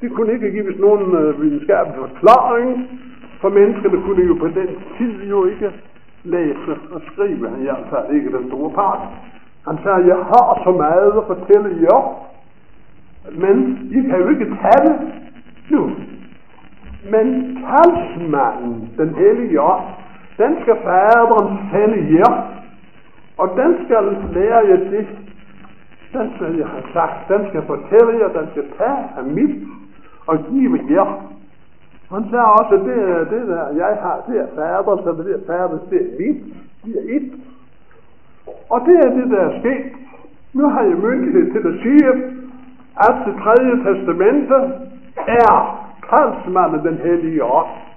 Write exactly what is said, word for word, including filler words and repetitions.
Det kunne ikke gives nogen øh, videnskabelig forklaring, for menneskene kunne jo på den tid jo ikke læse og skrive. Han hjalp sig ikke den store part. Han sagde, jeg har så meget at fortælle jer, men I kan jo ikke tale nu. Men talsmanden, den hellige ånd, den skal faderen sende jer, og den skal lære jer det, den skal jeg have sagt, den skal fortælle jer, den skal tage af mit og give jer. Han sagde også, at det, det der jeg har, det er faderen, så det er faderen, det er mit, det er et. Og det er det, der er sket. Nu har jeg myndighed til at sige, at det tredje testamente er talsmanden den hellige ånd.